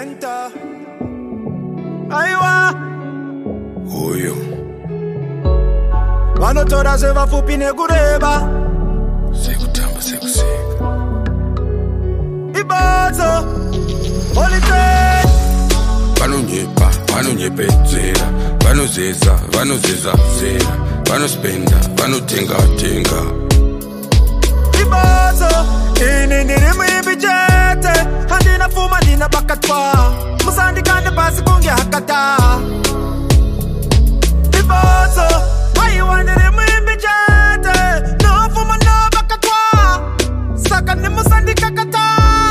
Center. Aiwa. Uyo. Vanotora sevafupi nekureba. Sekutamba sekuseka. Ibazo. Holiday. Vanonyepedzera, vanozeza zera, vanospenda, vanotenga. Ibazo. Ini ndiri muimbi chete. Handina fuma ndina bakatwa. Musandikande pasi kunge hakata. Ibazo. Aiwa ndiri muimbi chete. No fuma no bakatwa. Saka ni musandikakata.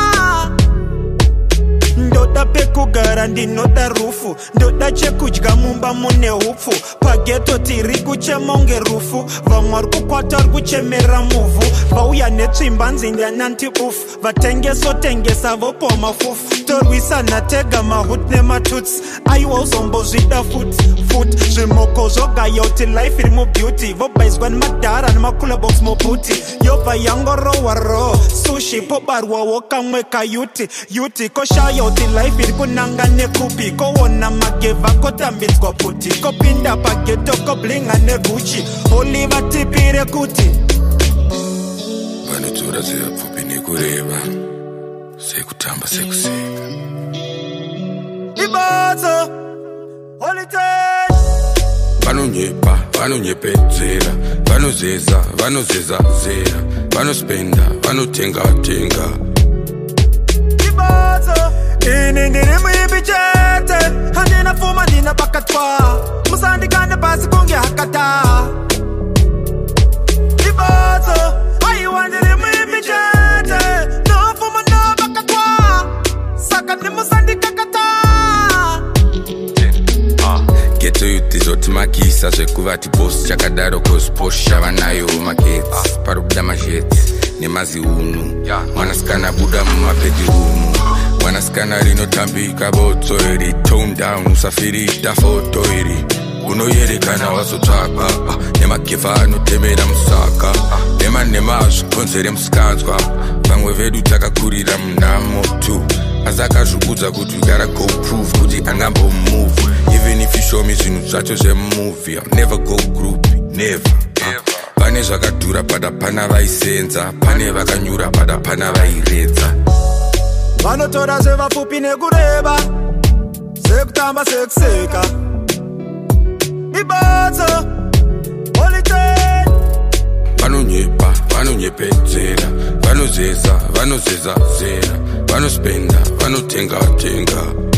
Ndoda pekugara ndinoda rufu. Ndoda chekudya mumba mune hupfu. Pageto tiri kuchemonge rufu. Vamwe kukwata kuchemera muvu. Vauya netsvimba nzinda nanti ufu. Vatengesa vopo mafufu. Torwisa natega mahut nematutsi. Aiwa uzombozvida foot. Zvimoko zvogaya uti life iri mubeauty. Vobaizwa nemadhara nemakula box mobuti. Yobva yangorowa ro. Sushi pobarwawo kamwe kayuti. Koshaya uti life iri kunanga nekupi. Koona mageva kotambidzwa puti. Kopinda pageto koblinga neguchi. Oliva tipire kuti. Vanotora sevapfupi nekureba, sekutamba sekuseka. Ibazo. Holiday. Vanonyepedzera, vanozeza zera, vanospenda, vanotenga. Ibazo. Ini ndiri muimbi chete. Handina fuma ndina bakatwa. Musandikande pasi kunge hakata. Ibazo. Aiwa ndiri muimbi chete. No fuma no bakatwa. Saka ni musandikakata. Geto yuti zoti makisa zvekuvati bosi chakadaro kozposha vanayo magetsi parikuda mazhetsi nemaziunu mwanasikana buda mumabhedhirumu mwanasikana rinotambika botso iri tone down usafirita foto iri unoyerekana wazotsvaka nemageva anotemera musaka nema zvikonzere musikanzwa vamwe vedu takakurira munamo tu asi akazvikudza kuti you gotta go prove kuti angambomove even if you show me zvinhu zvacho zvemovie I'll never go group never pane zvakadhura pada pana vaisenza pane vakanyura pada pana vairedza Vanotora sevafupi nekureba sekutamba sekuseka Ibazo Holiday vanonyepedzera vanozeza zera vanospenda vanotenga